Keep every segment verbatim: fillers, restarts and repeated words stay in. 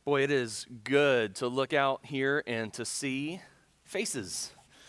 Boy, it is good to look out here and to see faces.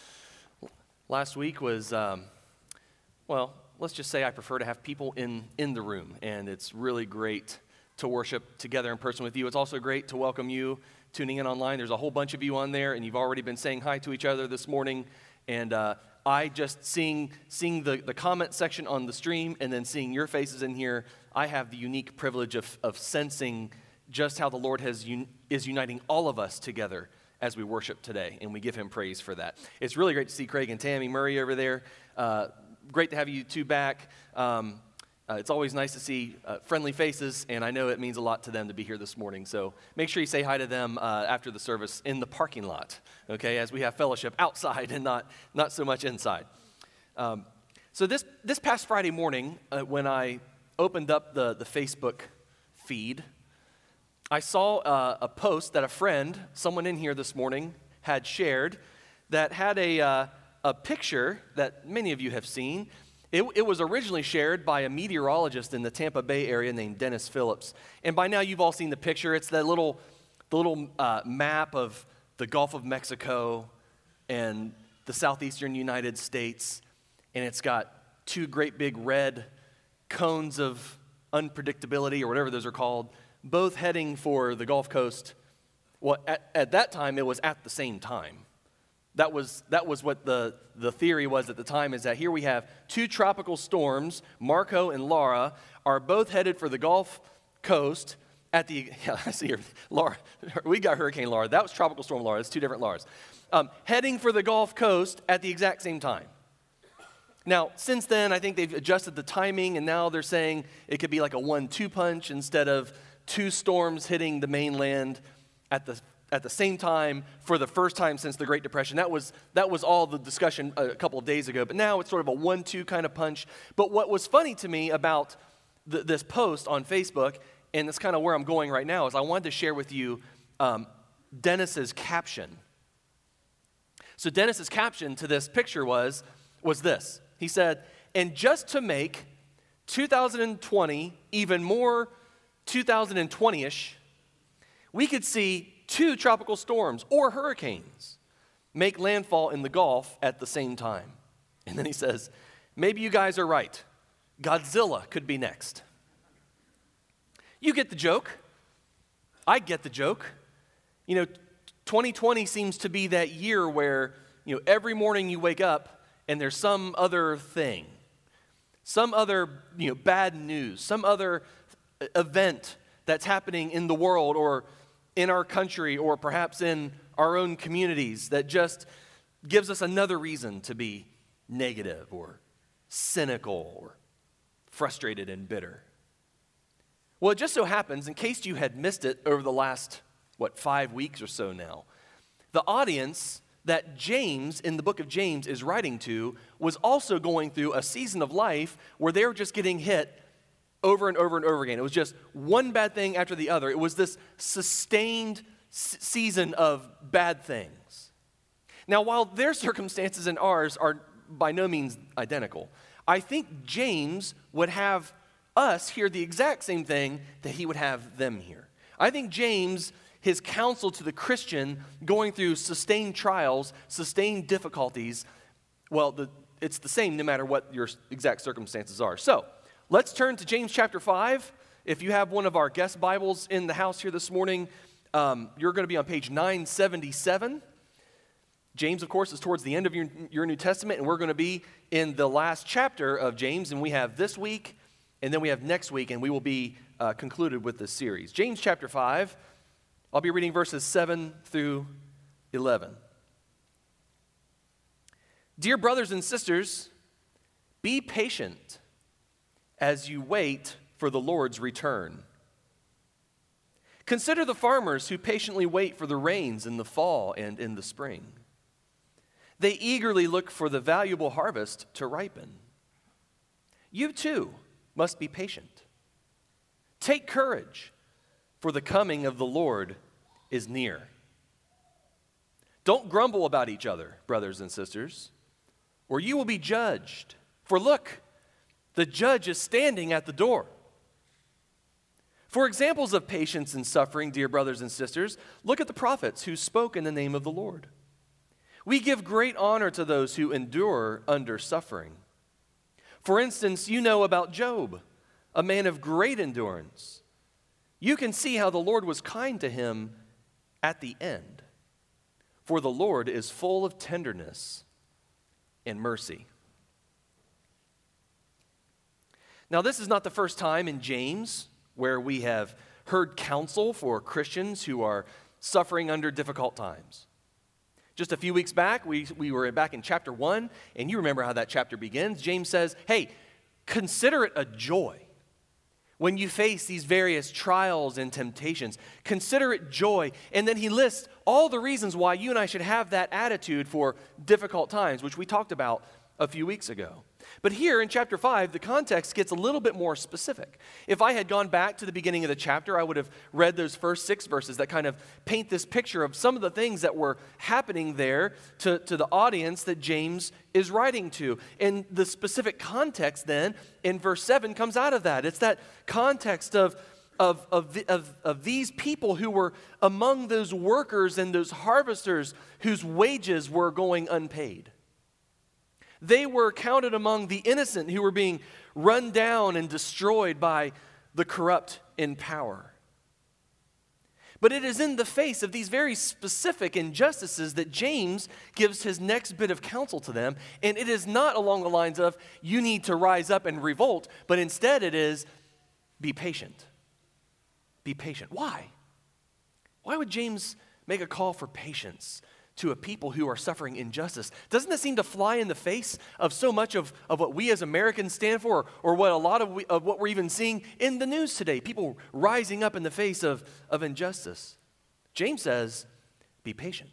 Last week was, um, well, let's just say I prefer to have people in, in the room, and it's really great to worship together in person with you. It's also great to welcome you tuning in online. There's a whole bunch of you on there, and you've already been saying hi to each other this morning, and uh, I just seeing seeing the, the comment section on the stream and then seeing your faces in here, I have the unique privilege of, of sensing just how the Lord has un- is uniting all of us together as we worship today, and we give him praise for that. It's really great to see Craig and Tammy Murray over there. Uh, great to have you two back. Um, uh, it's always nice to see uh, friendly faces, and I know it means a lot to them to be here this morning. So make sure you say hi to them uh, after the service in the parking lot, okay, as we have fellowship outside and not, not so much inside. Um, so this, this past Friday morning, uh, when I opened up the, the Facebook feed, I saw uh, a post that a friend, someone in here this morning, had shared that had a, uh, a picture that many of you have seen. It, it was originally shared by a meteorologist in the Tampa Bay area named Dennis Phillips. And by now you've all seen the picture. It's that little, the little uh, map of the Gulf of Mexico and the southeastern United States. And it's got two great big red cones of unpredictability, or whatever those are called, both heading for the Gulf Coast. Well, at, at that time, it was at the same time. That was that was what the, the theory was at the time, is that here we have two tropical storms, Marco and Laura, are both headed for the Gulf Coast at the, yeah, I see here, Laura, we got Hurricane Laura. That was Tropical Storm Laura. It's two different Lauras. Um, heading for the Gulf Coast at the exact same time. Now, since then, I think they've adjusted the timing, and now they're saying it could be like a one two punch instead of two storms hitting the mainland at the at the same time for the first time since the Great Depression. That was that was all the discussion a couple of days ago, but now it's sort of a one two kind of punch. But what was funny to me about the, this post on Facebook, and that's kind of where I'm going right now, is I wanted to share with you um, Dennis's caption. So Dennis's caption to this picture was, was this. He said, "And just to make two thousand twenty even more two thousand twenty-ish, we could see two tropical storms or hurricanes make landfall in the Gulf at the same time." And then he says, "Maybe you guys are right. Godzilla could be next." You get the joke. I get the joke. You know, twenty twenty seems to be that year where, you know, every morning you wake up and there's some other thing, some other, you know, bad news, some other event that's happening in the world or in our country or perhaps in our own communities that just gives us another reason to be negative or cynical or frustrated and bitter. Well, it just so happens, in case you had missed it over the last, what, five weeks or so now, the audience that James, in the book of James, is writing to was also going through a season of life where they were just getting hit over and over and over again. It was just one bad thing after the other. It was this sustained s- season of bad things. Now, while their circumstances and ours are by no means identical, I think James would have us hear the exact same thing that he would have them hear. I think James, his counsel to the Christian going through sustained trials, sustained difficulties, well, the, it's the same no matter what your exact circumstances are. So, let's turn to James chapter five. If you have one of our guest Bibles in the house here this morning, um, you're going to be on page nine seventy-seven. James, of course, is towards the end of your, your New Testament, and we're going to be in the last chapter of James, and we have this week, and then we have next week, and we will be uh, concluded with this series. James chapter five, I'll be reading verses seven through eleven. "Dear brothers and sisters, be patient as you wait for the Lord's return. Consider the farmers who patiently wait for the rains in the fall and in the spring. They eagerly look for the valuable harvest to ripen. You too must be patient. Take courage, for the coming of the Lord is near. Don't grumble about each other, brothers and sisters, or you will be judged. For look, the judge is standing at the door. For examples of patience and suffering, dear brothers and sisters, look at the prophets who spoke in the name of the Lord. We give great honor to those who endure under suffering. For instance, you know about Job, a man of great endurance. You can see how the Lord was kind to him at the end. For the Lord is full of tenderness and mercy. Now, this is not the first time in James where we have heard counsel for Christians who are suffering under difficult times. Just a few weeks back, we, we were back in chapter one, and you remember how that chapter begins. James says, hey, consider it a joy when you face these various trials and temptations. Consider it joy. And then he lists all the reasons why you and I should have that attitude for difficult times, which we talked about a few weeks ago. But here in chapter five, the context gets a little bit more specific. If I had gone back to the beginning of the chapter, I would have read those first six verses that kind of paint this picture of some of the things that were happening there to, to the audience that James is writing to. And the specific context then in verse seven comes out of that. It's that context of Of, of, of, of these people who were among those workers and those harvesters whose wages were going unpaid. They were counted among the innocent who were being run down and destroyed by the corrupt in power. But it is in the face of these very specific injustices that James gives his next bit of counsel to them. And it is not along the lines of, you need to rise up and revolt, but instead it is, be patient. Be patient. Why? Why would James make a call for patience to a people who are suffering injustice? Doesn't that seem to fly in the face of so much of, of what we as Americans stand for, or what a lot of, we, of what we're even seeing in the news today? People rising up in the face of, of injustice. James says, be patient.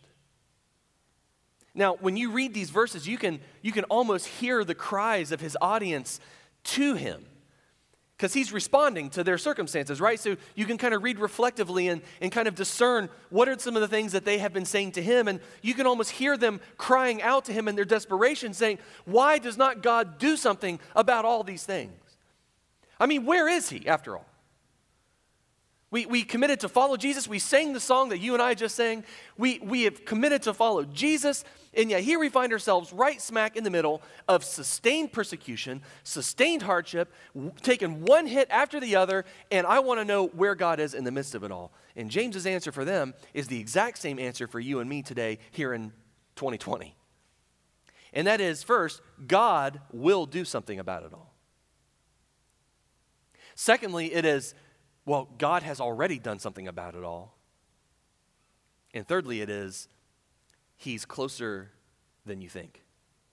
Now, when you read these verses, you can, you can almost hear the cries of his audience to him, because he's responding to their circumstances, right? So you can kind of read reflectively and, and kind of discern what are some of the things that they have been saying to him. And you can almost hear them crying out to him in their desperation, saying, why does not God do something about all these things? I mean, where is he, after all? We, we committed to follow Jesus. We sang the song that you and I just sang. We, we have committed to follow Jesus. And yet here we find ourselves right smack in the middle of sustained persecution, sustained hardship, w- taking one hit after the other. And I want to know where God is in the midst of it all. And James's answer for them is the exact same answer for you and me today here in twenty twenty. And that is, first, God will do something about it all. Secondly, it is, well, God has already done something about it all. And thirdly, it is, he's closer than you think.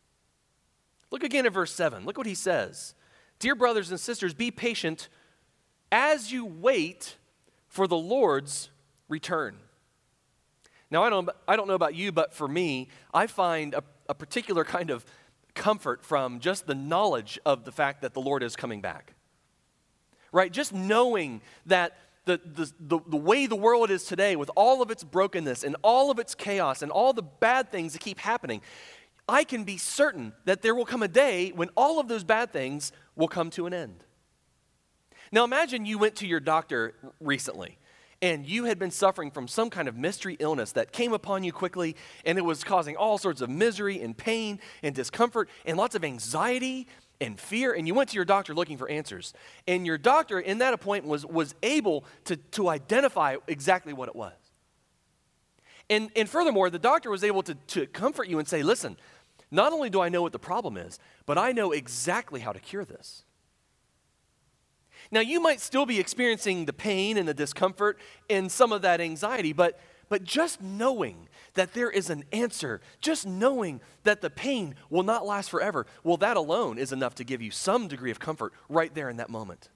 Look again at verse seven. Look what he says. Dear brothers and sisters, be patient as you wait for the Lord's return. Now, I don't, I don't know about you, but for me, I find a, a particular kind of comfort from just the knowledge of the fact that the Lord is coming back. Right? Just knowing that the, the, the, the way the world is today, with all of its brokenness and all of its chaos and all the bad things that keep happening, I can be certain that there will come a day when all of those bad things will come to an end. Now imagine you went to your doctor recently and you had been suffering from some kind of mystery illness that came upon you quickly, and it was causing all sorts of misery and pain and discomfort and lots of anxiety and fear, and you went to your doctor looking for answers. And your doctor in that appointment was, was able to, to identify exactly what it was. And, and furthermore, the doctor was able to, to comfort you and say, listen, not only do I know what the problem is, but I know exactly how to cure this. Now, you might still be experiencing the pain and the discomfort and some of that anxiety, but But just knowing that there is an answer, just knowing that the pain will not last forever, well, that alone is enough to give you some degree of comfort right there in that moment.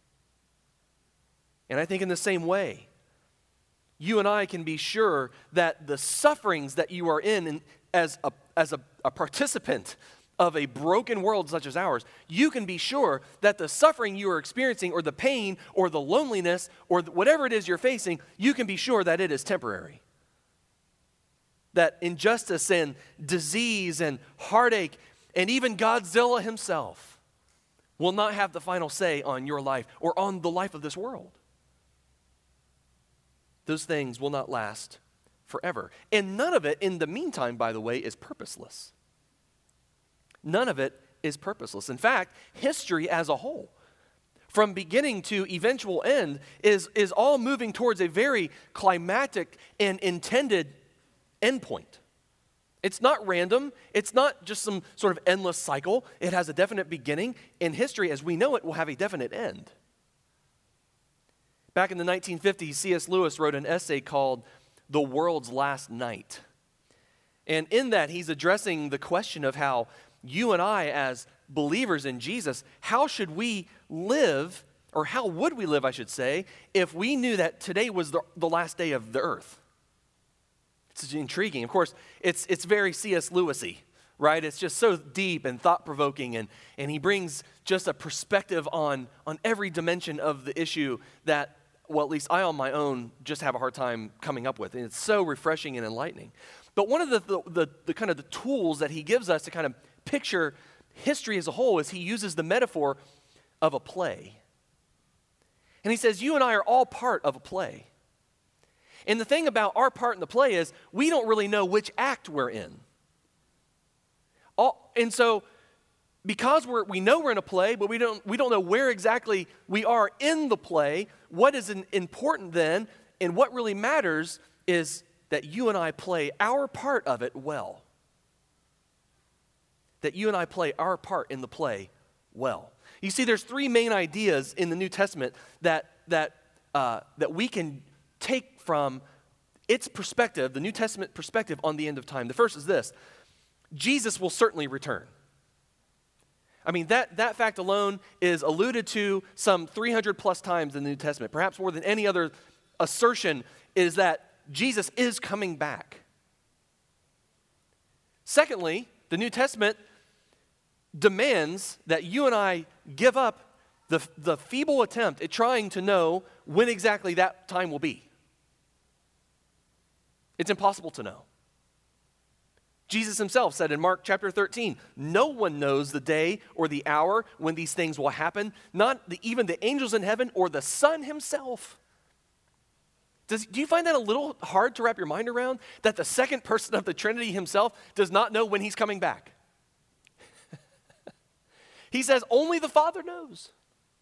And I think in the same way, you and I can be sure that the sufferings that you are in, in as, a, as a, a participant of a broken world such as ours, you can be sure that the suffering you are experiencing, or the pain, or the loneliness, or the, whatever it is you're facing, you can be sure that it is temporary. That injustice and disease and heartache and even Godzilla himself will not have the final say on your life or on the life of this world. those things will not last forever. And none of it, in the meantime, by the way, is purposeless. None of it is purposeless. In fact, history as a whole, from beginning to eventual end, is, is all moving towards a very climactic and intended endpoint. It's not random. It's not just some sort of endless cycle. It has a definite beginning, and history, as we know it, will have a definite end. Back in the nineteen fifties, C S Lewis wrote an essay called The World's Last Night. And in that, he's addressing the question of how you and I, as believers in Jesus, how should we live, or how would we live, I should say, if we knew that today was the, the last day of the earth? It's intriguing. Of course, it's it's very C S Lewis-y, right? It's just so deep and thought-provoking, and, and he brings just a perspective on, on every dimension of the issue that, well, at least I on my own just have a hard time coming up with. And it's so refreshing and enlightening. But one of the, the, the, the kind of the tools that he gives us to kind of picture history as a whole is he uses the metaphor of a play. And he says, you and I are all part of a play. And the thing about our part in the play is we don't really know which act we're in. All, and so because we're, we know we're in a play, but we don't, we don't know where exactly we are in the play, what is an, important then, and what really matters is that you and I play our part of it well. That you and I play our part in the play well. You see, there's three main ideas in the New Testament that, that, uh, that we can take from its perspective, the New Testament perspective on the end of time. The first is this: Jesus will certainly return. I mean, that, that fact alone is alluded to some three hundred plus times in the New Testament. Perhaps more than any other assertion is that Jesus is coming back. Secondly, the New Testament demands that you and I give up the, the feeble attempt at trying to know when exactly that time will be. It's impossible to know. Jesus himself said in Mark chapter thirteen, no one knows the day or the hour when these things will happen, not the, even the angels in heaven or the Son himself. Does, do you find that a little hard to wrap your mind around? That the second person of the Trinity himself does not know when he's coming back? He says only the Father knows.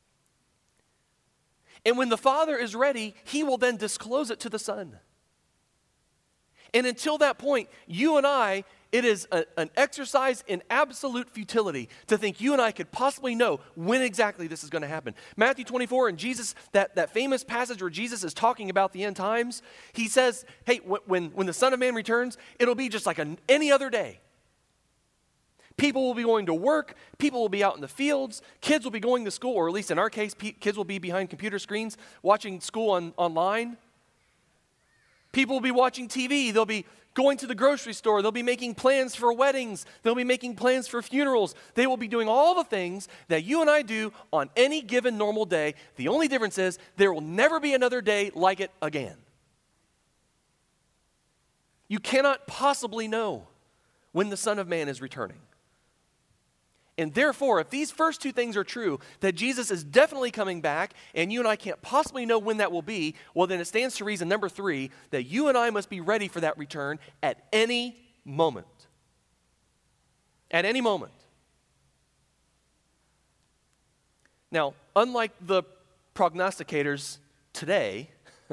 And when the Father is ready, he will then disclose it to the Son. And until that point, you and I, it is a, an exercise in absolute futility to think you and I could possibly know when exactly this is going to happen. Matthew twenty-four, and Jesus, that, that famous passage where Jesus is talking about the end times, he says, hey, when, when the Son of Man returns, it'll be just like a, any other day. People will be going to work, people will be out in the fields, kids will be going to school, or at least in our case, p- kids will be behind computer screens watching school on, online. People will be watching T V, they'll be going to the grocery store, they'll be making plans for weddings, they'll be making plans for funerals. They will be doing all the things that you and I do on any given normal day. The only difference is there will never be another day like it again. You cannot possibly know when the Son of Man is returning. And therefore, if these first two things are true, that Jesus is definitely coming back, and you and I can't possibly know when that will be, well, then it stands to reason, number three, that you and I must be ready for that return at any moment. At any moment. Now, unlike the prognosticators today,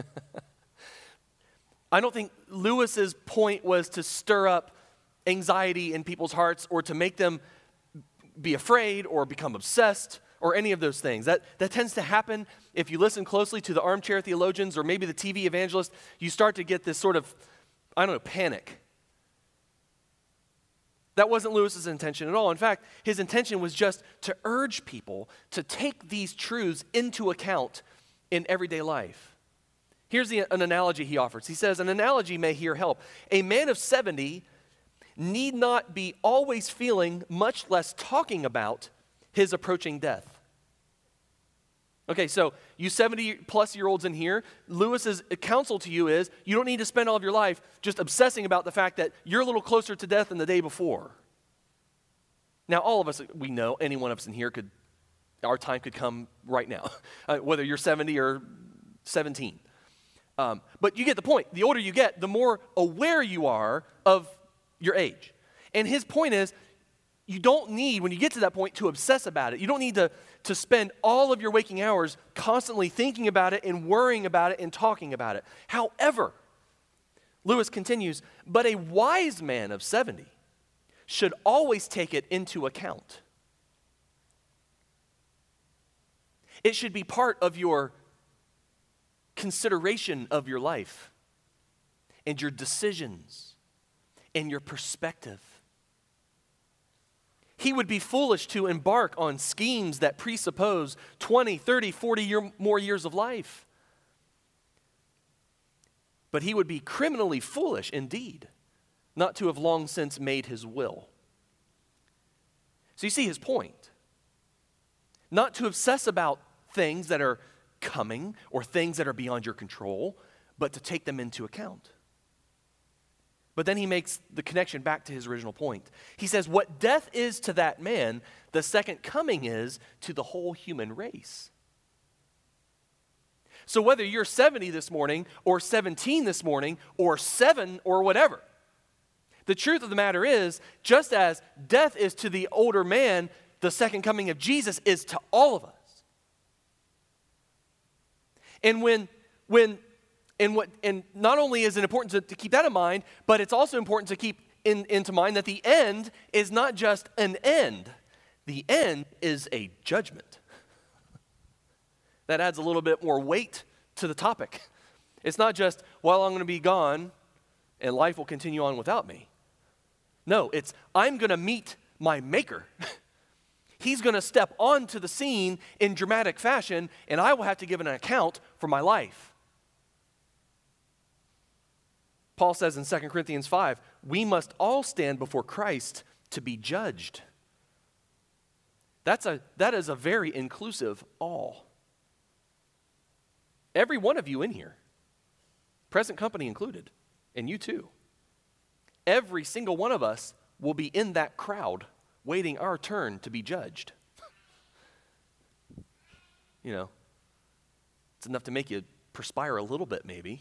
I don't think Lewis's point was to stir up anxiety in people's hearts or to make them be afraid or become obsessed or any of those things. That, that tends to happen if you listen closely to the armchair theologians or maybe the T V evangelists. You start to get this sort of, I don't know, panic. That wasn't Lewis's intention at all. In fact, his intention was just to urge people to take these truths into account in everyday life. Here's the, an analogy he offers. He says, an analogy may here help. A man of seventy need not be always feeling, much less talking about, his approaching death. Okay, so you seventy plus year olds in here, Lewis's counsel to you is you don't need to spend all of your life just obsessing about the fact that you're a little closer to death than the day before. Now, all of us, we know, any one of us in here could, our time could come right now, uh, whether you're seventy or seventeen. Um, but you get the point. The older you get, the more aware you are of your age. And his point is, you don't need, when you get to that point, to obsess about it. You don't need to, to spend all of your waking hours constantly thinking about it and worrying about it and talking about it. However, Lewis continues, but a wise man of seventy should always take it into account. It should be part of your consideration of your life and your decisions and your perspective. He would be foolish to embark on schemes that presuppose twenty, thirty, forty year, more years of life. But he would be criminally foolish indeed not to have long since made his will. So you see his point. Not to obsess about things that are coming or things that are beyond your control, but to take them into account. But then he makes the connection back to his original point. He says, what death is to that man, the second coming is to the whole human race. So whether you're seventy this morning or seventeen this morning or seven or whatever, the truth of the matter is, just as death is to the older man, the second coming of Jesus is to all of us. And when, when, and what, and not only is it important to, to keep that in mind, but it's also important to keep in, into mind that the end is not just an end. The end is a judgment. That adds a little bit more weight to the topic. It's not just, well, I'm going to be gone and life will continue on without me. No, it's, I'm going to meet my maker. He's going to step onto the scene in dramatic fashion, and I will have to give an account for my life. Paul says in Second Corinthians five, we must all stand before Christ to be judged. That's a, that is a very inclusive all. Every one of you in here, present company included, and you too. Every single one of us will be in that crowd waiting our turn to be judged. You know, it's enough to make you perspire a little bit maybe.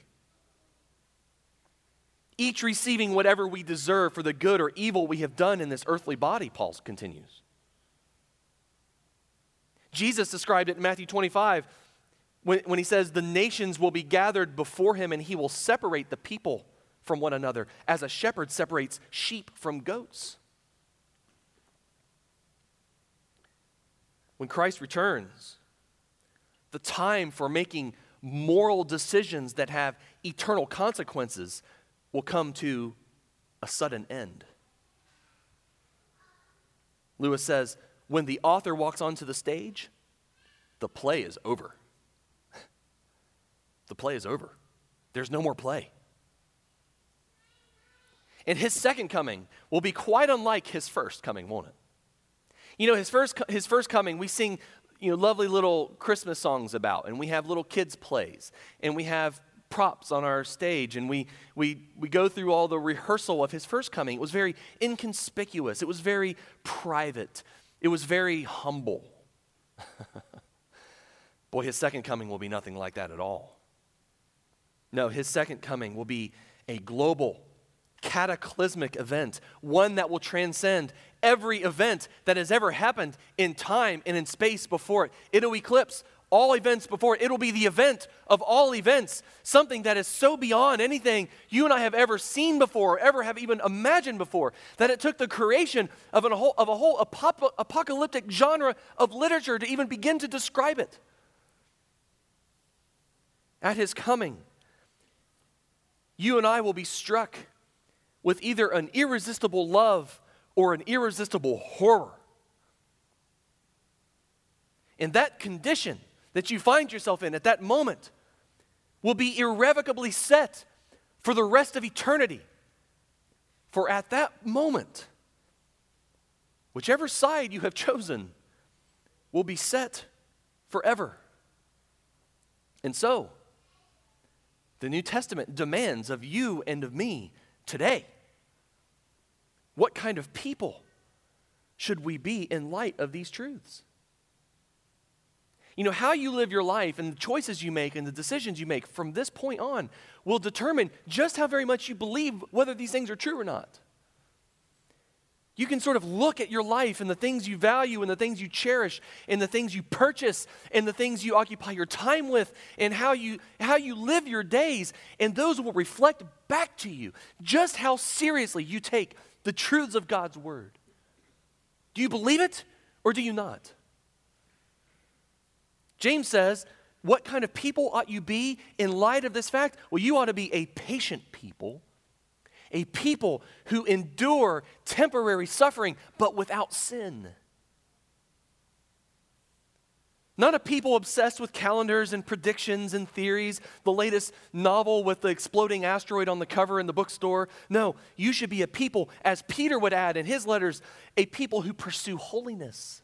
Each receiving whatever we deserve for the good or evil we have done in this earthly body, Paul continues. Jesus described it in Matthew twenty-five when, when he says, the nations will be gathered before him and he will separate the people from one another as a shepherd separates sheep from goats. When Christ returns, the time for making moral decisions that have eternal consequences will come to a sudden end. Lewis says, when the author walks onto the stage, the play is over. The play is over. There's no more play. And his second coming will be quite unlike his first coming, won't it? You know, his first his first coming, we sing, you know, lovely little Christmas songs about, and we have little kids' plays, and we have props on our stage, and we we we go through all the rehearsal of his first coming. It was very inconspicuous. It was very private. It was very humble. Boy, his second coming will be nothing like that at all. No, his second coming will be a global, cataclysmic event, one that will transcend every event that has ever happened in time and in space before it. It'll eclipse all events before it. It'll be the event of all events, something that is so beyond anything you and I have ever seen before or ever have even imagined before, that it took the creation of, an, of a whole apop- apocalyptic genre of literature to even begin to describe it. At his coming, you and I will be struck with either an irresistible love or an irresistible horror. And that condition that you find yourself in at that moment will be irrevocably set for the rest of eternity. For at that moment, whichever side you have chosen will be set forever. And so, the New Testament demands of you and of me today, what kind of people should we be in light of these truths? You know, how you live your life and the choices you make and the decisions you make from this point on will determine just how very much you believe whether these things are true or not. You can sort of look at your life and the things you value and the things you cherish and the things you purchase and the things you occupy your time with and how you, how you live your days, and those will reflect back to you just how seriously you take the truths of God's word. Do you believe it or do you not? James says, what kind of people ought you be in light of this fact? Well, you ought to be a patient people. A people who endure temporary suffering, but without sin. Not a people obsessed with calendars and predictions and theories, the latest novel with the exploding asteroid on the cover in the bookstore. No, you should be a people, as Peter would add in his letters, a people who pursue holiness.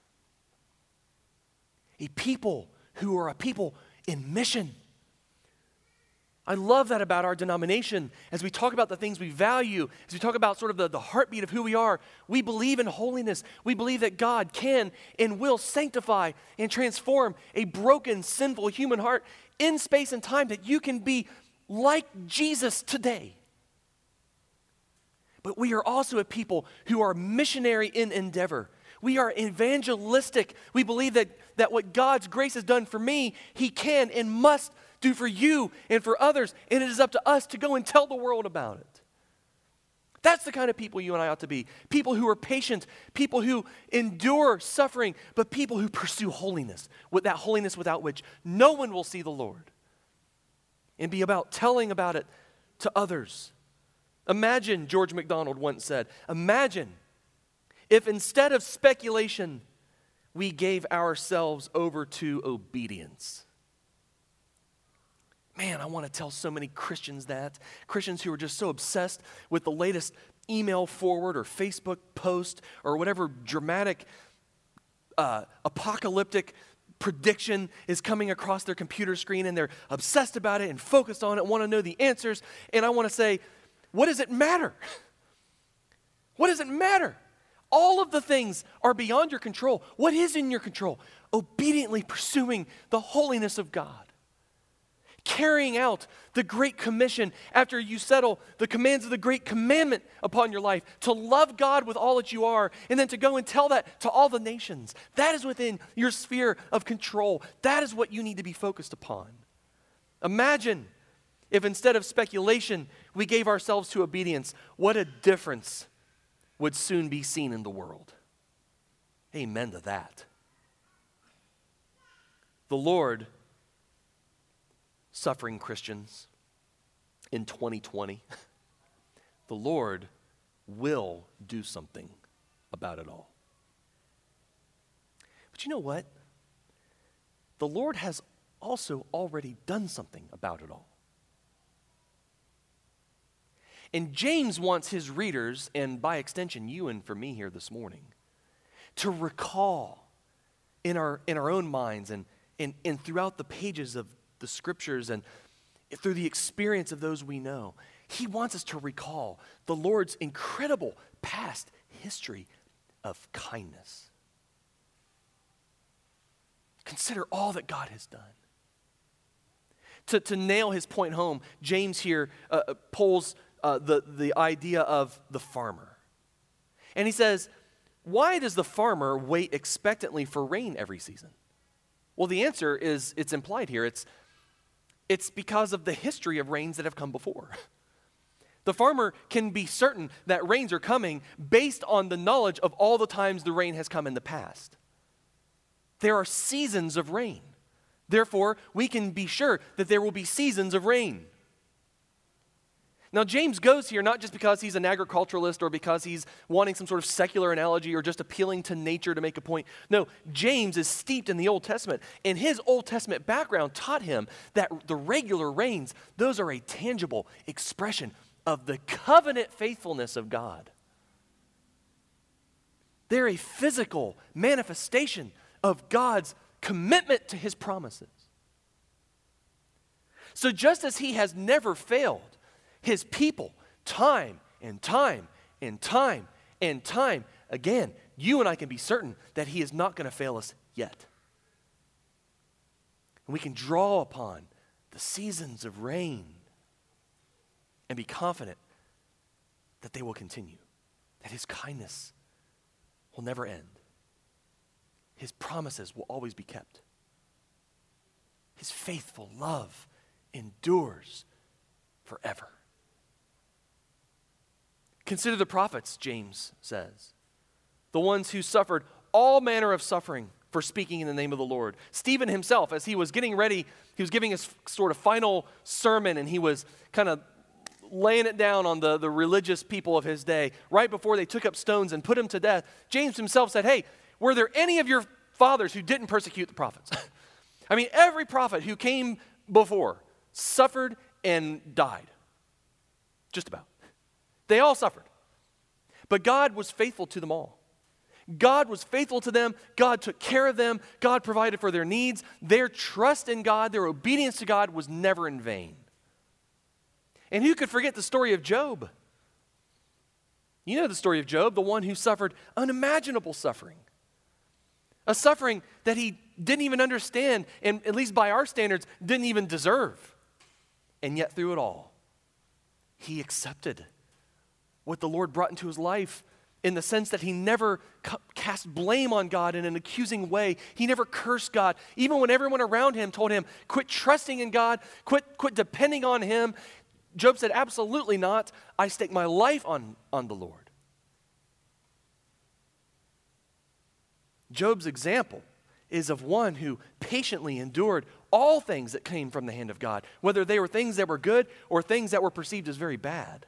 A people who are a people in mission. I love that about our denomination. As we talk about the things we value, as we talk about sort of the, the heartbeat of who we are, we believe in holiness. We believe that God can and will sanctify and transform a broken, sinful human heart in space and time, that you can be like Jesus today. But we are also a people who are missionary in endeavor. We are evangelistic. We believe that, that what God's grace has done for me, He can and must do for you and for others, and it is up to us to go and tell the world about it. That's the kind of people you and I ought to be. People who are patient, people who endure suffering, but people who pursue holiness, with that holiness without which no one will see the Lord, and be about telling about it to others. Imagine, George MacDonald once said, imagine if instead of speculation, we gave ourselves over to obedience. Man, I want to tell so many Christians that. Christians who are just so obsessed with the latest email forward or Facebook post or whatever dramatic, uh, apocalyptic prediction is coming across their computer screen, and they're obsessed about it and focused on it, want to know the answers. And I want to say, what does it matter? What does it matter? All of the things are beyond your control. What is in your control? Obediently pursuing the holiness of God. Carrying out the Great Commission after you settle the commands of the Great Commandment upon your life, to love God with all that you are, and then to go and tell that to all the nations. That is within your sphere of control. That is what you need to be focused upon. Imagine if instead of speculation, we gave ourselves to obedience. What a difference would soon be seen in the world. Amen to that. The Lord, suffering Christians, in twenty twenty, the Lord will do something about it all. But you know what? The Lord has also already done something about it all. And James wants his readers, and by extension you and for me here this morning, to recall in our, in our own minds and, and, and throughout the pages of the scriptures and through the experience of those we know, he wants us to recall the Lord's incredible past history of kindness. Consider all that God has done. To, to nail his point home, James here uh, pulls uh, the, the idea of the farmer. And he says, why does the farmer wait expectantly for rain every season? Well, the answer is, it's implied here. It's, it's because of the history of rains that have come before. The farmer can be certain that rains are coming based on the knowledge of all the times the rain has come in the past. There are seasons of rain. Therefore, we can be sure that there will be seasons of rain. Now, James goes here not just because he's an agriculturalist or because he's wanting some sort of secular analogy or just appealing to nature to make a point. No, James is steeped in the Old Testament, and his Old Testament background taught him that the regular rains, those are a tangible expression of the covenant faithfulness of God. They're a physical manifestation of God's commitment to his promises. So just as he has never failed his people time and time and time and time again, you and I can be certain that he is not going to fail us yet. And we can draw upon the seasons of rain and be confident that they will continue, that his kindness will never end. His promises will always be kept. His faithful love endures forever. Consider the prophets, James says, the ones who suffered all manner of suffering for speaking in the name of the Lord. Stephen himself, as he was getting ready, he was giving his sort of final sermon, and he was kind of laying it down on the, the religious people of his day. Right before they took up stones and put him to death, James himself said, hey, were there any of your fathers who didn't persecute the prophets? I mean, every prophet who came before suffered and died. Just about. They all suffered. But God was faithful to them all. God was faithful to them. God took care of them. God provided for their needs. Their trust in God, their obedience to God was never in vain. And who could forget the story of Job? You know the story of Job, the one who suffered unimaginable suffering. A suffering that he didn't even understand, and at least by our standards, didn't even deserve. And yet through it all, he accepted what the Lord brought into his life, in the sense that he never cast blame on God in an accusing way. He never cursed God. Even when everyone around him told him, quit trusting in God, quit, quit depending on him, Job said, absolutely not. I stake my life on, on the Lord. Job's example is of one who patiently endured all things that came from the hand of God, whether they were things that were good or things that were perceived as very bad.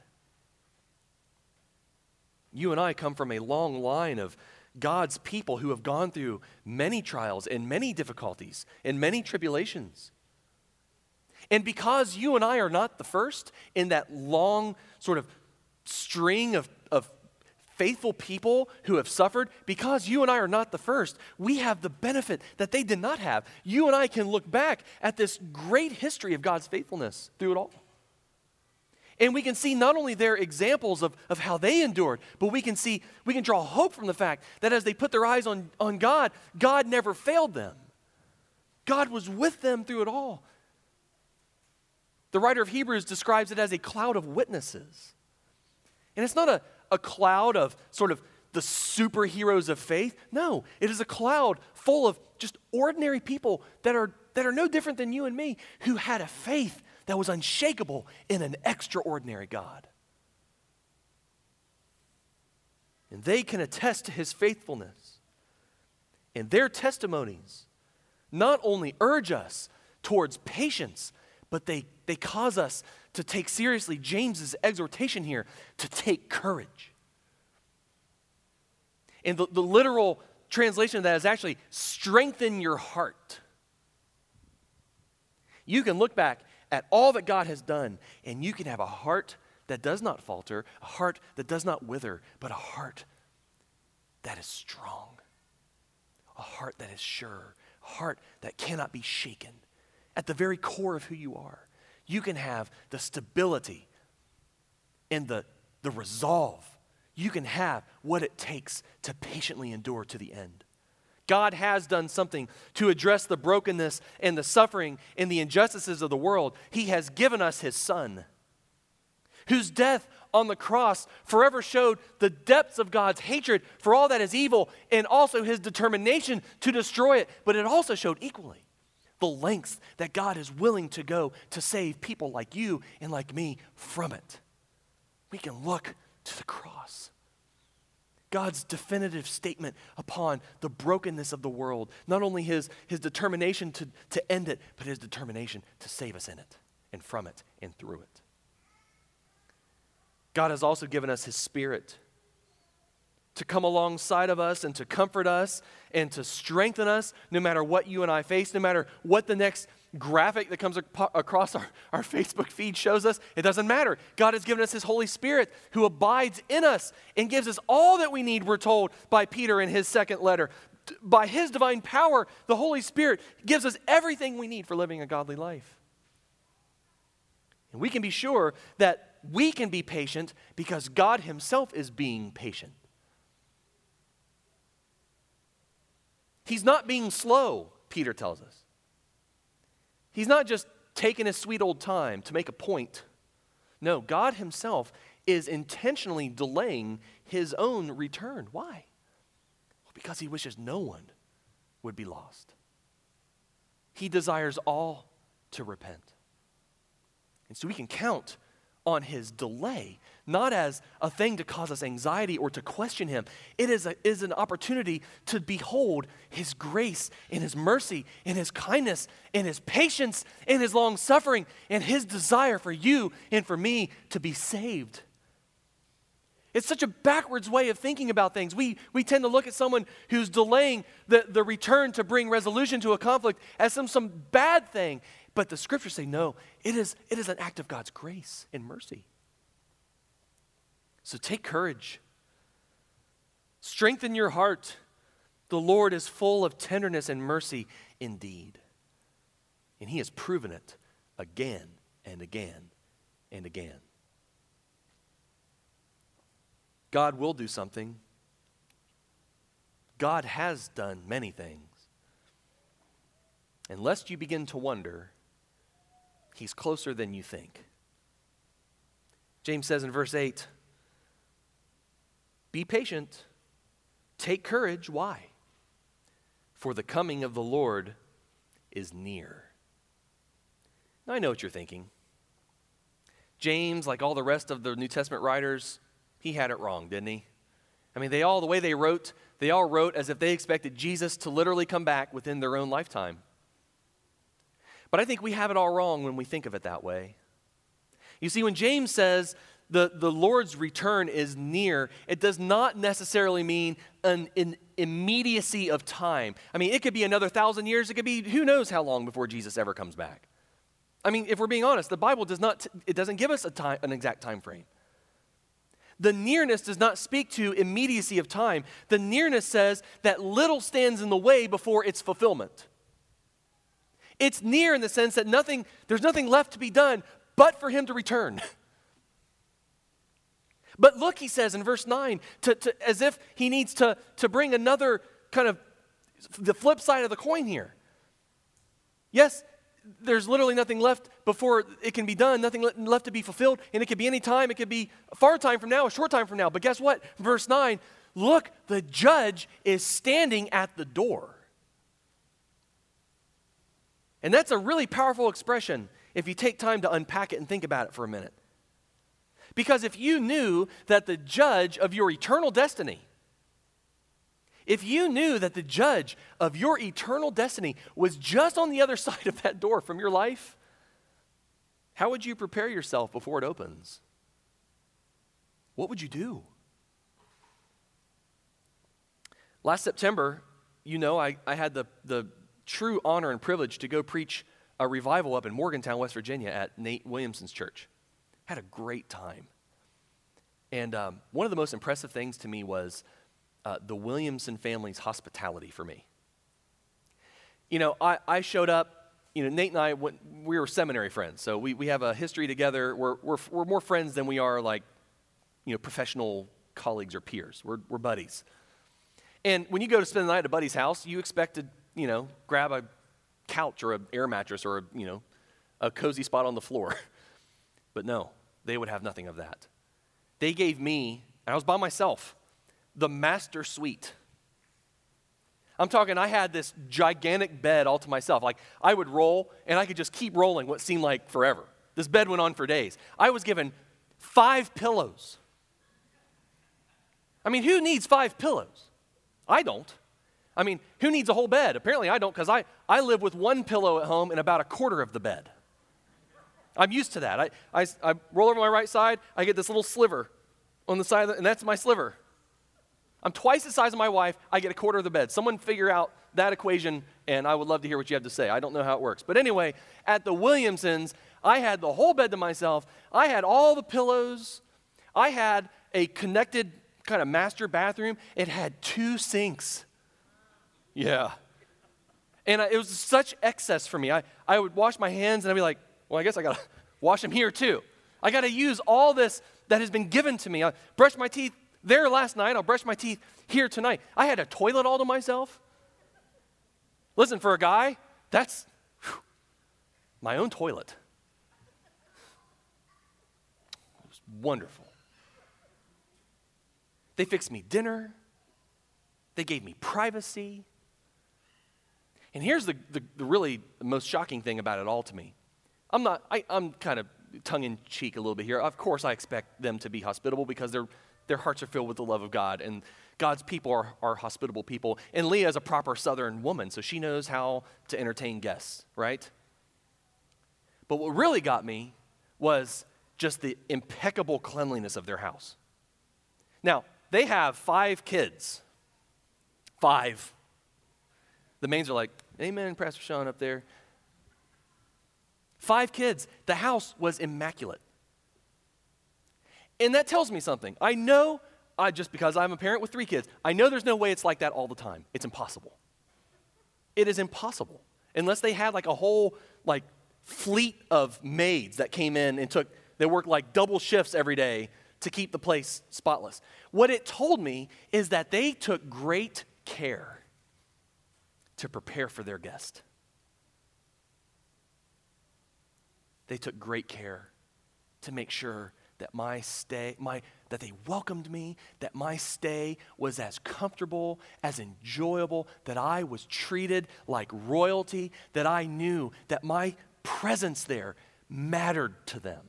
You and I come from a long line of God's people who have gone through many trials and many difficulties and many tribulations. And because you and I are not the first in that long sort of string of, of faithful people who have suffered, because you and I are not the first, we have the benefit that they did not have. You and I can look back at this great history of God's faithfulness through it all. And we can see not only their examples of, of how they endured, but we can see, we can draw hope from the fact that as they put their eyes on, on God, God never failed them. God was with them through it all. The writer of Hebrews describes it as a cloud of witnesses. And it's not a, a cloud of sort of the superheroes of faith. No, it is a cloud full of just ordinary people that are, that are no different than you and me, who had a faith that was unshakable in an extraordinary God. And they can attest to his faithfulness. And their testimonies not only urge us towards patience, but they, they cause us to take seriously James's exhortation here, to take courage. And the, the literal translation of that is actually strengthen your heart. You can look back at all that God has done, and you can have a heart that does not falter, a heart that does not wither, but a heart that is strong, a heart that is sure, a heart that cannot be shaken. At the very core of who you are, you can have the stability and the, the resolve. You can have what it takes to patiently endure to the end. God has done something to address the brokenness and the suffering and the injustices of the world. He has given us his Son, whose death on the cross forever showed the depths of God's hatred for all that is evil, and also his determination to destroy it. But it also showed equally the lengths that God is willing to go to save people like you and like me from it. We can look to the cross. God's definitive statement upon the brokenness of the world. Not only his, his determination to, to end it, but his determination to save us in it and from it and through it. God has also given us his Spirit to come alongside of us and to comfort us and to strengthen us no matter what you and I face, no matter what the next graphic that comes ac- across our, our Facebook feed shows us. It doesn't matter. God has given us his Holy Spirit who abides in us and gives us all that we need, we're told by Peter in his second letter. By his divine power, the Holy Spirit gives us everything we need for living a godly life. And we can be sure that we can be patient because God himself is being patient. He's not being slow, Peter tells us. He's not just taking his sweet old time to make a point. No, God himself is intentionally delaying his own return. Why? Well, because he wishes no one would be lost. He desires all to repent. And so we can count on his delay, not as a thing to cause us anxiety or to question him. It is, a, is an opportunity to behold his grace and his mercy and his kindness and his patience and his long suffering and his desire for you and for me to be saved. It's such a backwards way of thinking about things. We, we tend to look at someone who's delaying the, the return to bring resolution to a conflict as some, some bad thing. But the scriptures say, no, it is, it is an act of God's grace and mercy. So take courage. Strengthen your heart. The Lord is full of tenderness and mercy indeed. And he has proven it again and again and again. God will do something. God has done many things. And lest you begin to wonder, he's closer than you think. James says in verse eight, be patient, take courage. Why? For the coming of the Lord is near. Now I know what you're thinking. James, like all the rest of the New Testament writers, he had it wrong, didn't he? I mean, they all, the way they wrote, they all wrote as if they expected Jesus to literally come back within their own lifetime. But I think we have it all wrong when we think of it that way. You see, when James says the, the Lord's return is near, it does not necessarily mean an, an immediacy of time. I mean, it could be another thousand years. It could be who knows how long before Jesus ever comes back. I mean, if we're being honest, the Bible does not, it doesn't give us a time, an exact time frame. The nearness does not speak to immediacy of time. The nearness says that little stands in the way before its fulfillment. It's near in the sense that nothing, there's nothing left to be done but for him to return. But look, he says in verse nine, to, to, as if he needs to, to bring another kind of the flip side of the coin here. Yes, there's literally nothing left before it can be done, nothing le- left to be fulfilled, and it could be any time, it could be a far time from now, a short time from now. But guess what? Verse nine, look, the judge is standing at the door. And that's a really powerful expression if you take time to unpack it and think about it for a minute. Because if you knew that the judge of your eternal destiny, if you knew that the judge of your eternal destiny was just on the other side of that door from your life, how would you prepare yourself before it opens? What would you do? Last September, you know, I, I had the, the true honor and privilege to go preach a revival up in Morgantown, West Virginia at Nate Williamson's church. Had a great time. And um, one of the most impressive things to me was Uh, the Williamson family's hospitality for me. You know, I, I showed up, you know, Nate and I, went, we were seminary friends, so we, we have a history together. We're, we're, we're more friends than we are like, you know, professional colleagues or peers. We're, we're buddies. And when you go to spend the night at a buddy's house, you expect to, you know, grab a couch or an air mattress or, a, you know, a cozy spot on the floor. But no, they would have nothing of that. They gave me, and I was by myself, the master suite. I'm talking, I had this gigantic bed all to myself. Like, I would roll, and I could just keep rolling what seemed like forever. This bed went on for days. I was given five pillows. I mean, who needs five pillows? I don't. I mean, who needs a whole bed? Apparently I don't, because I, I live with one pillow at home and about a quarter of the bed. I'm used to that. I, I, I roll over my right side, I get this little sliver on the side, of the, and that's my sliver. I'm twice the size of my wife, I get a quarter of the bed. Someone figure out that equation, and I would love to hear what you have to say. I don't know how it works. But anyway, at the Williamsons, I had the whole bed to myself. I had all the pillows. I had a connected kind of master bathroom. It had two sinks. Yeah. And I, it was such excess for me. I, I would wash my hands, and I'd be like, well, I guess I got to wash them here too. I got to use all this that has been given to me. I brush my teeth there last night, I'll brush my teeth here tonight. I had a toilet all to myself. Listen, for a guy, that's, whew. my own toilet. It was wonderful. They fixed me dinner. They gave me privacy. And here's the, the, the really most shocking thing about it all to me. I'm not, I, I'm kind of tongue-in-cheek a little bit here. Of course I expect them to be hospitable because their their hearts are filled with the love of God, and God's people are, are hospitable people. And Leah is a proper Southern woman, so she knows how to entertain guests, right? But what really got me was just the impeccable cleanliness of their house. Now, they have five kids. Five. The Mains are like, amen, Pastor Sean up there. Five kids. The house was immaculate. And that tells me something. I know, I just because I'm a parent with three kids, I know there's no way it's like that all the time. It's impossible. It is impossible. Unless they had like a whole like fleet of maids that came in and took, they worked like double shifts every day to keep the place spotless. What it told me is that they took great care to prepare for their guest. They took great care to make sure that my stay, my that they welcomed me, that my stay was as comfortable, as enjoyable, that I was treated like royalty, that I knew that my presence there mattered to them.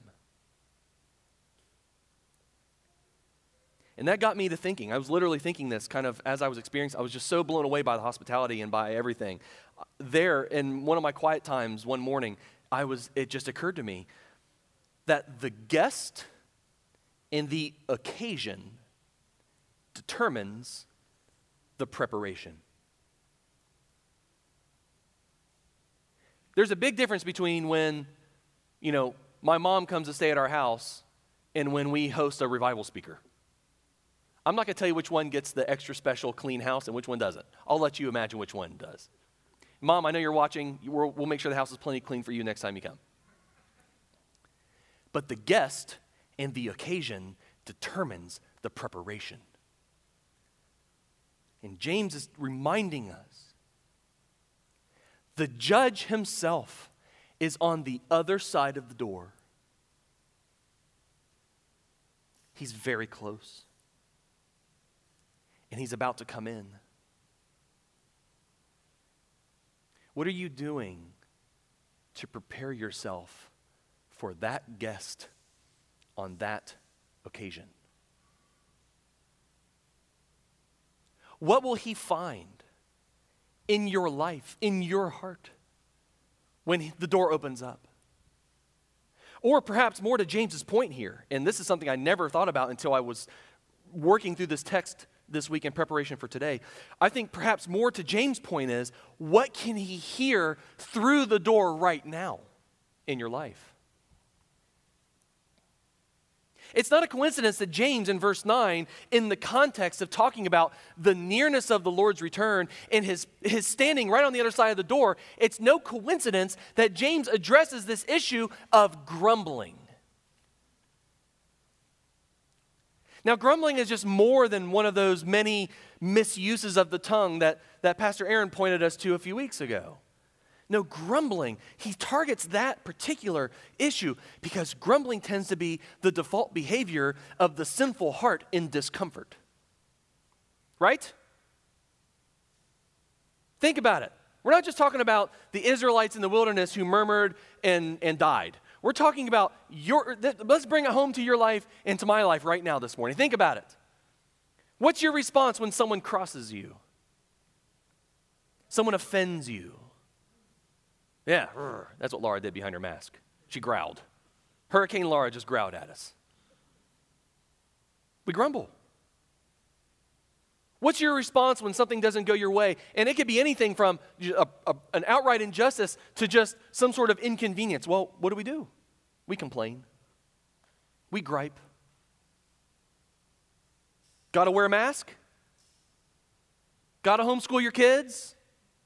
And that got me to thinking. I was literally thinking this kind of as I was experiencing. I was just so blown away by the hospitality and by everything. There, in one of my quiet times one morning, I was. It just occurred to me that the guest and the occasion determines the preparation. There's a big difference between when, you know, my mom comes to stay at our house and when we host a revival speaker. I'm not going to tell you which one gets the extra special clean house and which one doesn't. I'll let you imagine which one does. Mom, I know you're watching. We'll, we'll make sure the house is plenty clean for you next time you come. But the guest and the occasion determines the preparation. And James is reminding us, the judge himself is on the other side of the door. He's very close. And he's about to come in. What are you doing to prepare yourself for that guest on that occasion? What will he find in your life, in your heart, when the door opens up? Or perhaps more to James's point here, and this is something I never thought about until I was working through this text this week in preparation for today. I think perhaps more to James' point is, what can he hear through the door right now in your life? It's not a coincidence that James in verse nine, in the context of talking about the nearness of the Lord's return and his, his standing right on the other side of the door, it's no coincidence that James addresses this issue of grumbling. Now, grumbling is just more than one of those many misuses of the tongue that, that Pastor Aaron pointed us to a few weeks ago. No, grumbling, he targets that particular issue because grumbling tends to be the default behavior of the sinful heart in discomfort. Right? Think about it. We're not just talking about the Israelites in the wilderness who murmured and, and died. We're talking about your, let's bring it home to your life and to my life right now this morning. Think about it. What's your response when someone crosses you? Someone offends you? Yeah, that's what Laura did behind her mask. She growled. Hurricane Laura just growled at us. We grumble. What's your response when something doesn't go your way? And it could be anything from a, a, an outright injustice to just some sort of inconvenience. Well, what do we do? We complain. We gripe. Got to wear a mask? Got to homeschool your kids?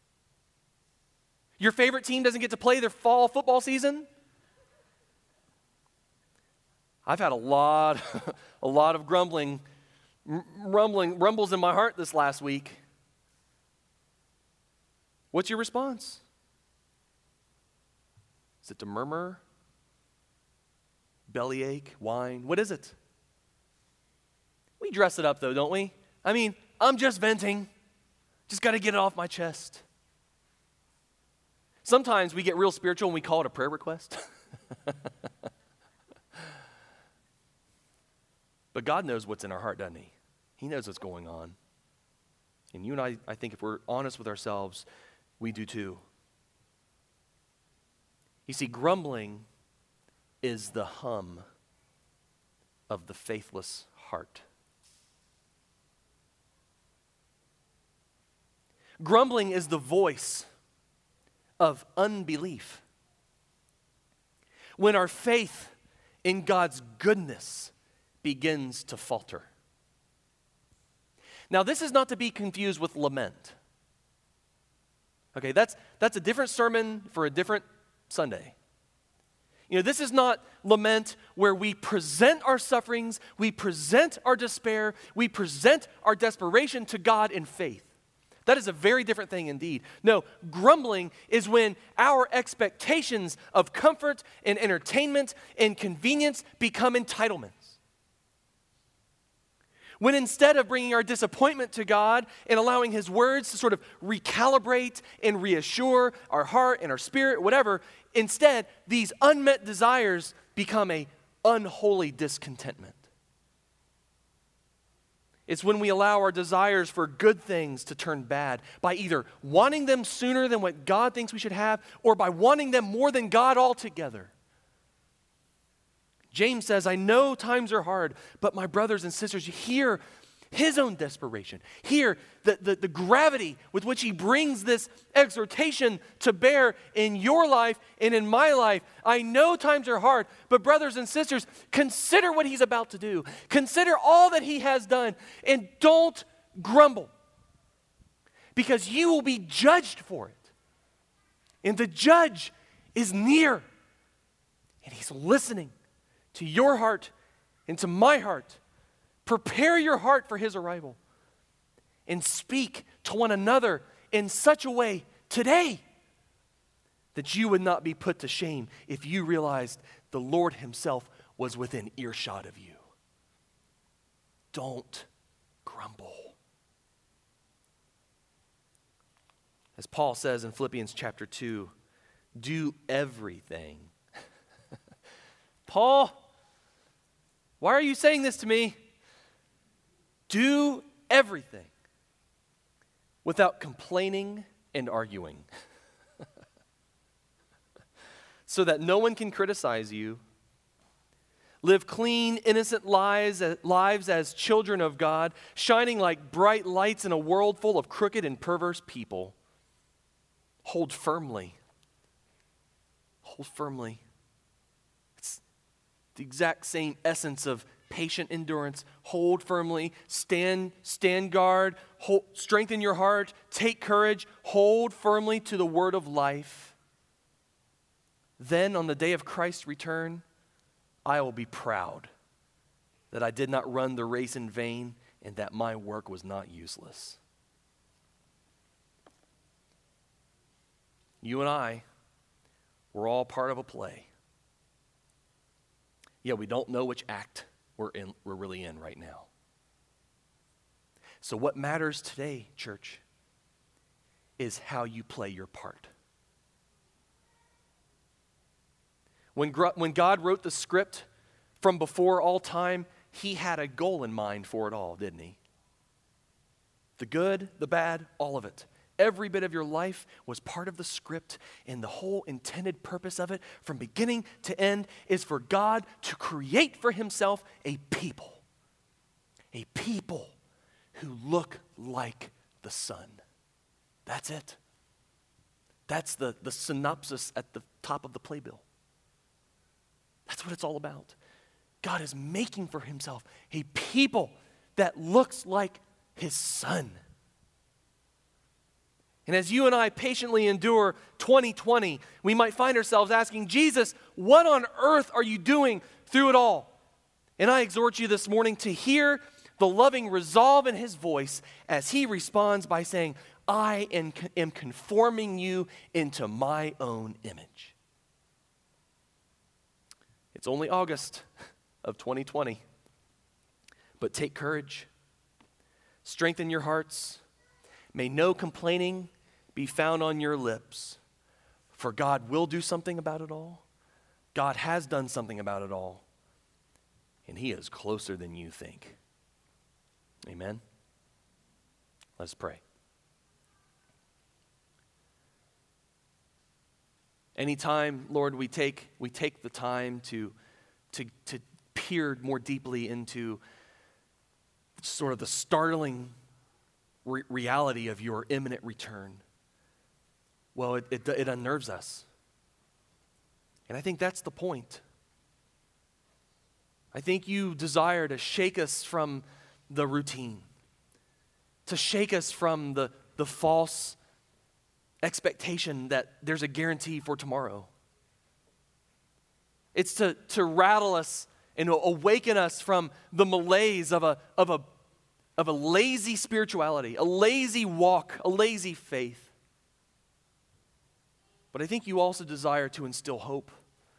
Your favorite team doesn't get to play their fall football season? I've had a lot, a lot of grumbling, rumbling, rumbles in my heart this last week. What's your response? Is it to murmur? Bellyache? Whine? What is it? We dress it up though, don't we? I mean, I'm just venting. Just got to get it off my chest. Sometimes we get real spiritual and we call it a prayer request. But God knows what's in our heart, doesn't he? He knows what's going on. And you and I, I think if we're honest with ourselves, we do too. You see, grumbling is the hum of the faithless heart. Grumbling is the voice of unbelief. When our faith in God's goodness begins to falter. Now, this is not to be confused with lament. Okay, that's, that's a different sermon for a different Sunday. You know, this is not lament where we present our sufferings, we present our despair, we present our desperation to God in faith. That is a very different thing indeed. No, grumbling is when our expectations of comfort and entertainment and convenience become entitlements. When instead of bringing our disappointment to God and allowing His words to sort of recalibrate and reassure our heart and our spirit, whatever, instead, these unmet desires become a unholy discontentment. It's when we allow our desires for good things to turn bad by either wanting them sooner than what God thinks we should have or by wanting them more than God altogether. James says, I know times are hard, but my brothers and sisters, hear his own desperation. Hear the, the, the gravity with which he brings this exhortation to bear in your life and in my life. I know times are hard, but brothers and sisters, consider what he's about to do. Consider all that he has done, and don't grumble, because you will be judged for it. And the judge is near, and he's listening to your heart and to my heart. Prepare your heart for his arrival and speak to one another in such a way today that you would not be put to shame if you realized the Lord himself was within earshot of you. Don't grumble. As Paul says in Philippians chapter two, do everything. Paul, why are you saying this to me? Do everything without complaining and arguing, so that no one can criticize you. Live clean, innocent lives, lives as children of God, shining like bright lights in a world full of crooked and perverse people. Hold firmly. Hold firmly. It's the exact same essence of patient endurance. Hold firmly, stand, stand guard, hold, strengthen your heart, take courage, hold firmly to the word of life. Then on the day of Christ's return, I will be proud that I did not run the race in vain and that my work was not useless. You and I, we're all part of a play. Yeah, we don't know which act we're in, we're really in right now. So what matters today, church, is how you play your part. When, when God wrote the script from before all time, he had a goal in mind for it all, didn't he? The good, the bad, all of it. Every bit of your life was part of the script, and the whole intended purpose of it, from beginning to end, is for God to create for himself a people. A people who look like the Son. That's it. That's the, the synopsis at the top of the playbill. That's what it's all about. God is making for himself a people that looks like his Son. And as you and I patiently endure twenty twenty, we might find ourselves asking, Jesus, what on earth are you doing through it all? And I exhort you this morning to hear the loving resolve in his voice as he responds by saying, I am conforming you into my own image. It's only August of twenty twenty. But take courage. Strengthen your hearts. May no complaining be found on your lips, for God will do something about it all. God has done something about it all, and he is closer than you think. Amen. Let's pray. Anytime, Lord, we take we take the time to, to, to peer more deeply into sort of the startling re- reality of your imminent return, well, it, it, it unnerves us. And I think that's the point. I think you desire to shake us from the routine, to shake us from the, the false expectation that there's a guarantee for tomorrow. It's to, to rattle us and awaken us from the malaise of a, of, a, of a lazy spirituality, a lazy walk, a lazy faith. But I think you also desire to instill hope,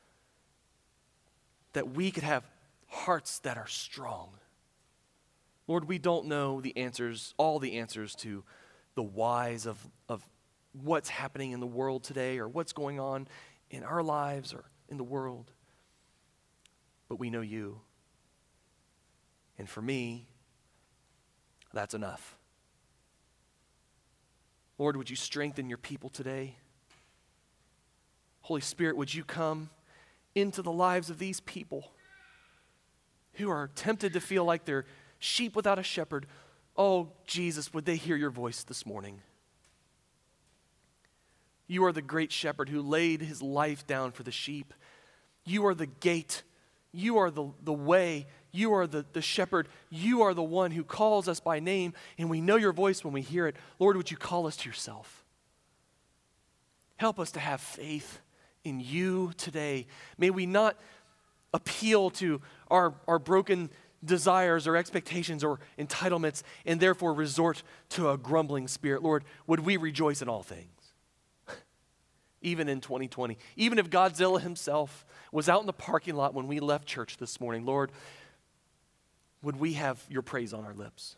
that we could have hearts that are strong. Lord, we don't know the answers, all the answers to the whys of, of what's happening in the world today or what's going on in our lives or in the world. But we know you. And for me, that's enough. Lord, would you strengthen your people today? Holy Spirit, would you come into the lives of these people who are tempted to feel like they're sheep without a shepherd? Oh, Jesus, would they hear your voice this morning? You are the great shepherd who laid his life down for the sheep. You are the gate. You are the, the way. You are the, the shepherd. You are the one who calls us by name, and we know your voice when we hear it. Lord, would you call us to yourself? Help us to have faith in you today. May we not appeal to our, our broken desires or expectations or entitlements and therefore resort to a grumbling spirit. Lord, would we rejoice in all things? Even in twenty twenty. Even if Godzilla himself was out in the parking lot when we left church this morning, Lord, would we have your praise on our lips?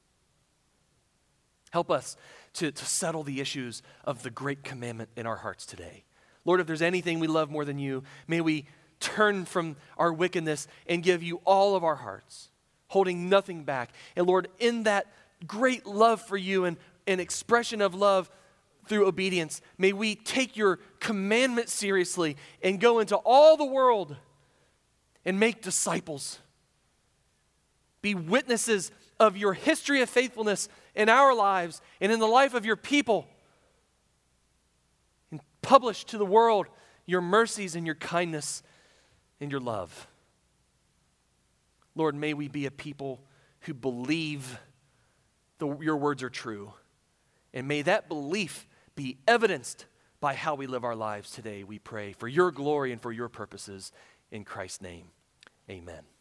Help us to, to settle the issues of the great commandment in our hearts today. Lord, if there's anything we love more than you, may we turn from our wickedness and give you all of our hearts, holding nothing back. And Lord, in that great love for you and an expression of love through obedience, may we take your commandment seriously and go into all the world and make disciples. Be witnesses of your history of faithfulness in our lives and in the life of your people. And publish to the world your mercies and your kindness and your love. Lord, may we be a people who believe the, your words are true. And may that belief be evidenced by how we live our lives today, we pray, for your glory and for your purposes. In Christ's name, amen.